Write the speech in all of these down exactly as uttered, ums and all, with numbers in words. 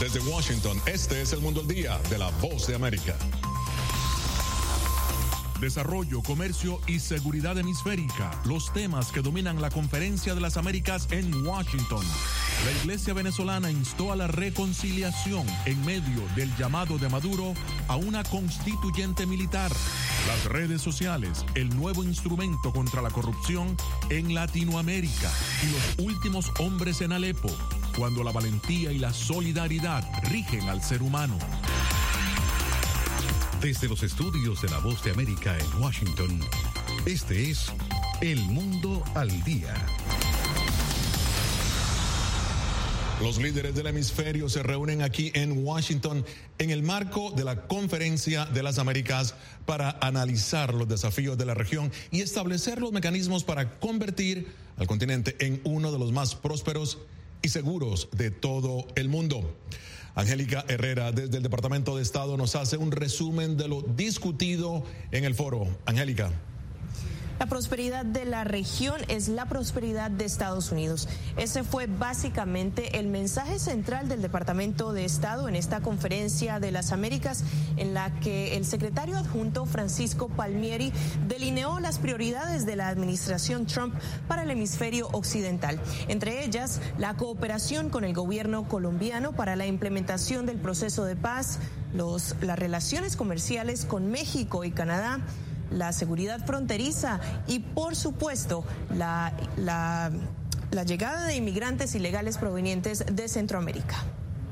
Desde Washington, este es El Mundo al Día de La Voz de América. Desarrollo, comercio y seguridad hemisférica, los temas que dominan la Conferencia de las Américas en Washington. La Iglesia venezolana instó a la reconciliación en medio del llamado de Maduro a una constituyente militar. Las redes sociales, el nuevo instrumento contra la corrupción en Latinoamérica y los últimos hombres en Alepo, cuando la valentía y la solidaridad rigen al ser humano. Desde los estudios de La Voz de América en Washington, este es El Mundo al Día. Los líderes del hemisferio se reúnen aquí en Washington en el marco de la Conferencia de las Américas para analizar los desafíos de la región y establecer los mecanismos para convertir al continente en uno de los más prósperos y seguros de todo el mundo. Angélica Herrera, desde el Departamento de Estado, nos hace un resumen de lo discutido en el foro. Angélica. La prosperidad de la región es la prosperidad de Estados Unidos. Ese fue básicamente el mensaje central del Departamento de Estado en esta Conferencia de las Américas, en la que el secretario adjunto Francisco Palmieri delineó las prioridades de la administración Trump para el hemisferio occidental. Entre ellas, la cooperación con el gobierno colombiano para la implementación del proceso de paz, los, las relaciones comerciales con México y Canadá, la seguridad fronteriza y, por supuesto, la, la, la llegada de inmigrantes ilegales provenientes de Centroamérica.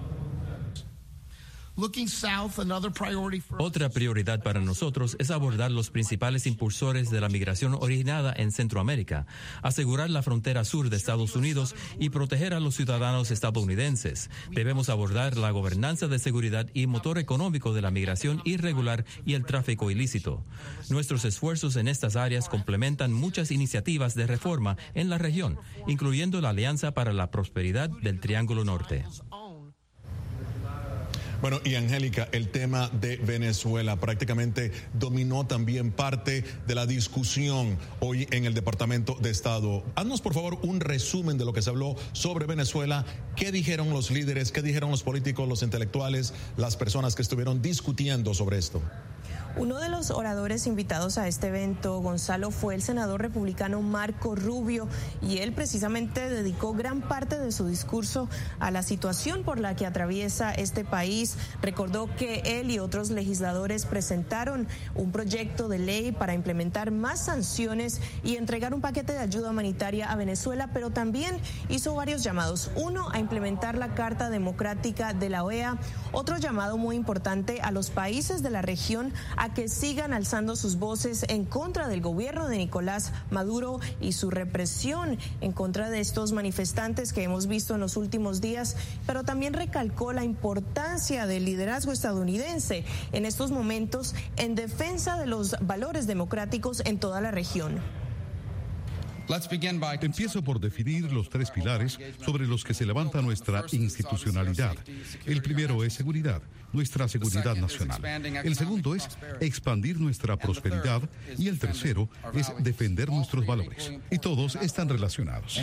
Otra prioridad para nosotros es abordar los principales impulsores de la migración originada en Centroamérica, asegurar la frontera sur de Estados Unidos y proteger a los ciudadanos estadounidenses. Debemos abordar la gobernanza de seguridad y motor económico de la migración irregular y el tráfico ilícito. Nuestros esfuerzos en estas áreas complementan muchas iniciativas de reforma en la región, incluyendo la Alianza para la Prosperidad del Triángulo Norte. Bueno, y Angélica, el tema de Venezuela prácticamente dominó también parte de la discusión hoy en el Departamento de Estado. Haznos, por favor, un resumen de lo que se habló sobre Venezuela. ¿Qué dijeron los líderes, qué dijeron los políticos, los intelectuales, las personas que estuvieron discutiendo sobre esto? Uno de los oradores invitados a este evento, Gonzalo, fue el senador republicano Marco Rubio, y él precisamente dedicó gran parte de su discurso a la situación por la que atraviesa este país. Recordó que él y otros legisladores presentaron un proyecto de ley para implementar más sanciones y entregar un paquete de ayuda humanitaria a Venezuela, pero también hizo varios llamados. Uno, a implementar la Carta Democrática de la O E A. Otro llamado muy importante a los países de la región a que sigan alzando sus voces en contra del gobierno de Nicolás Maduro y su represión en contra de estos manifestantes que hemos visto en los últimos días, pero también recalcó la importancia del liderazgo estadounidense en estos momentos en defensa de los valores democráticos en toda la región. Empiezo por definir los tres pilares sobre los que se levanta nuestra institucionalidad. El primero es seguridad, nuestra seguridad nacional. El segundo es expandir nuestra prosperidad y el tercero es defender nuestros valores. Y todos están relacionados.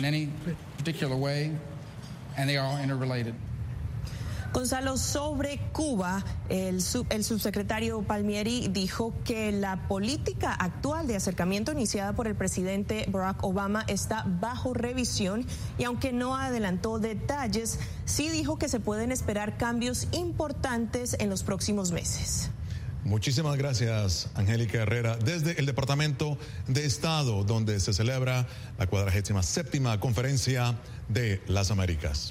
Gonzalo, sobre Cuba, el, sub, el subsecretario Palmieri dijo que la política actual de acercamiento iniciada por el presidente Barack Obama está bajo revisión, y aunque no adelantó detalles, sí dijo que se pueden esperar cambios importantes en los próximos meses. Muchísimas gracias, Angélica Herrera, desde el Departamento de Estado, donde se celebra la cuadragésima séptima Conferencia de las Américas.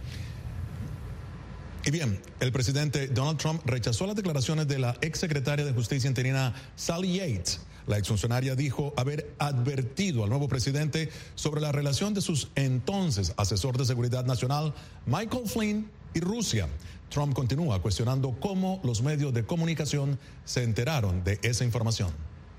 Y bien, el presidente Donald Trump rechazó las declaraciones de la exsecretaria de Justicia interina Sally Yates. La exfuncionaria dijo haber advertido al nuevo presidente sobre la relación de sus entonces asesor de seguridad nacional, Michael Flynn, y Rusia. Trump continúa cuestionando cómo los medios de comunicación se enteraron de esa información.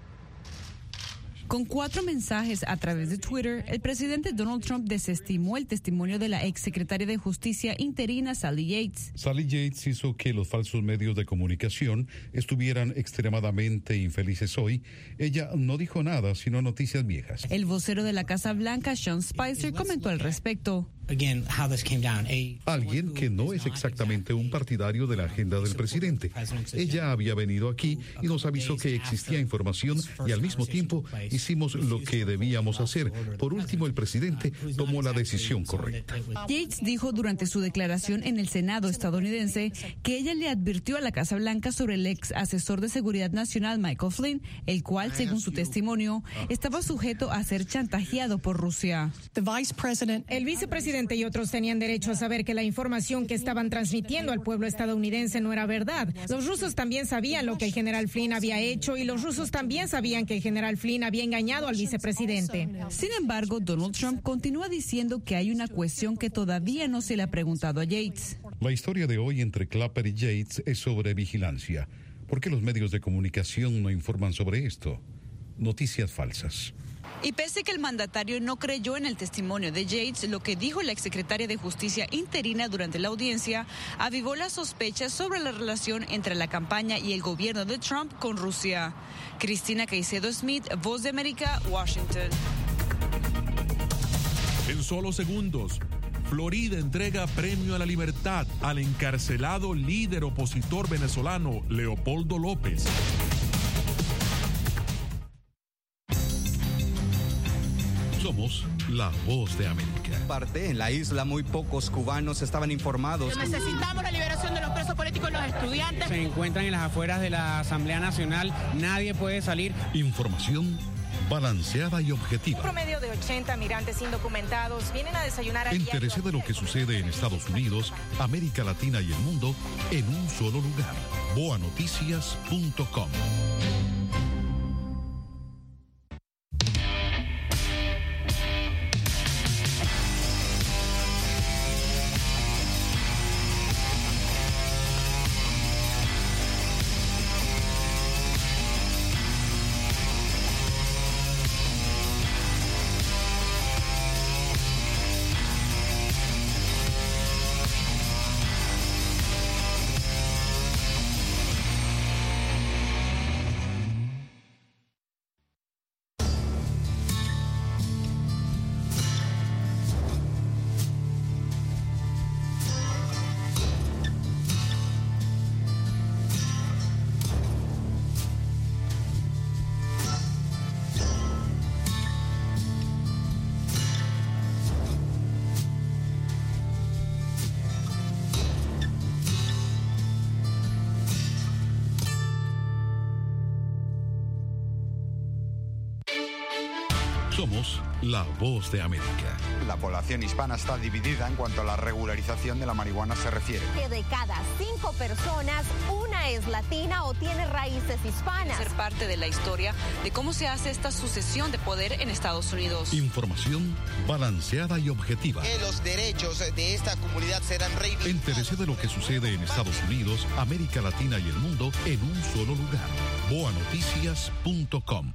Con cuatro mensajes a través de Twitter, el presidente Donald Trump desestimó el testimonio de la exsecretaria de Justicia interina Sally Yates. Sally Yates hizo que los falsos medios de comunicación estuvieran extremadamente infelices hoy. Ella no dijo nada, sino noticias viejas. El vocero de la Casa Blanca, Sean Spicer, comentó al respecto. Alguien que no es exactamente un partidario de la agenda del presidente. Ella había venido aquí y nos avisó que existía información y al mismo tiempo hicimos lo que debíamos hacer. Por último, el presidente tomó la decisión correcta. Yates dijo durante su declaración en el Senado estadounidense que ella le advirtió a la Casa Blanca sobre el ex asesor de seguridad nacional Michael Flynn, el cual, según su testimonio, estaba sujeto a ser chantajeado por Rusia. El vicepresidente y otros tenían derecho a saber que la información que estaban transmitiendo al pueblo estadounidense no era verdad. Los rusos también sabían lo que el general Flynn había hecho y los rusos también sabían que el general Flynn había engañado al vicepresidente. Sin embargo, Donald Trump continúa diciendo que hay una cuestión que todavía no se le ha preguntado a Yates. La historia de hoy entre Clapper y Yates es sobre vigilancia. ¿Por qué los medios de comunicación no informan sobre esto? Noticias falsas. Y pese que el mandatario no creyó en el testimonio de Yates, lo que dijo la exsecretaria de Justicia interina durante la audiencia avivó las sospechas sobre la relación entre la campaña y el gobierno de Trump con Rusia. Cristina Caicedo Smith, Voz de América, Washington. En solo segundos, Florida entrega premio a la libertad al encarcelado líder opositor venezolano Leopoldo López. Somos la Voz de América. Parte en la isla, muy pocos cubanos estaban informados. Necesitamos la liberación de los presos políticos y los estudiantes. Se encuentran en las afueras de la Asamblea Nacional, nadie puede salir. Información balanceada y objetiva. Un promedio de ochenta migrantes indocumentados vienen a desayunar a Entérese de lo que sucede en Estados Unidos, América Latina y el mundo en un solo lugar. boa noticias punto com. Somos la Voz de América. La población hispana está dividida en cuanto a la regularización de la marihuana se refiere. Que de cada cinco personas, una es latina o tiene raíces hispanas. Ser parte de la historia de cómo se hace esta sucesión de poder en Estados Unidos. Información balanceada y objetiva. Que los derechos de esta comunidad serán reivindicados. Entérese de lo que sucede en Estados Unidos, América Latina y el mundo en un solo lugar. boa noticias punto com.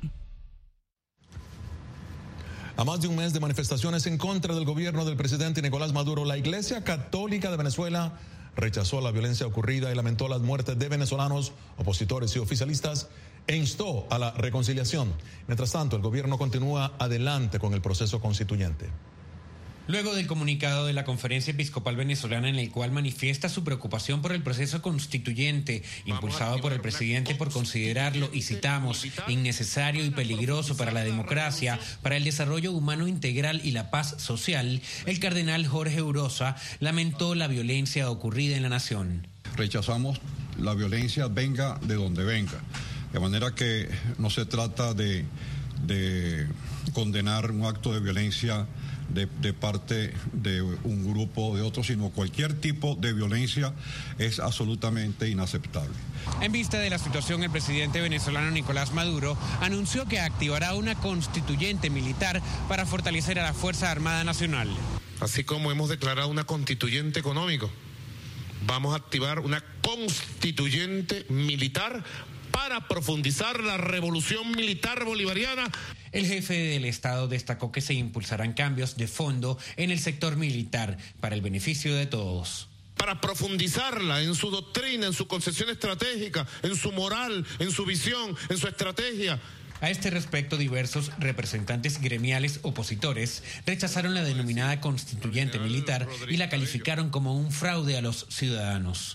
A más de un mes de manifestaciones en contra del gobierno del presidente Nicolás Maduro, la Iglesia Católica de Venezuela rechazó la violencia ocurrida y lamentó las muertes de venezolanos, opositores y oficialistas e instó a la reconciliación. Mientras tanto, el gobierno continúa adelante con el proceso constituyente. Luego del comunicado de la Conferencia Episcopal Venezolana en el cual manifiesta su preocupación por el proceso constituyente impulsado por el presidente por considerarlo, y citamos, innecesario y peligroso para la democracia, para el desarrollo humano integral y la paz social, el cardenal Jorge Urosa lamentó la violencia ocurrida en la nación. Rechazamos la violencia, venga de donde venga, de manera que no se trata de, de condenar un acto de violencia De, de parte de un grupo o de otro, sino cualquier tipo de violencia es absolutamente inaceptable. En vista de la situación, el presidente venezolano Nicolás Maduro anunció que activará una constituyente militar para fortalecer a la Fuerza Armada Nacional. Así como hemos declarado una constituyente económico, vamos a activar una constituyente militar para profundizar la revolución militar bolivariana. El jefe del Estado destacó que se impulsarán cambios de fondo en el sector militar para el beneficio de todos. Para profundizarla en su doctrina, en su concepción estratégica, en su moral, en su visión, en su estrategia. A este respecto, diversos representantes gremiales opositores rechazaron la denominada constituyente militar y la calificaron como un fraude a los ciudadanos.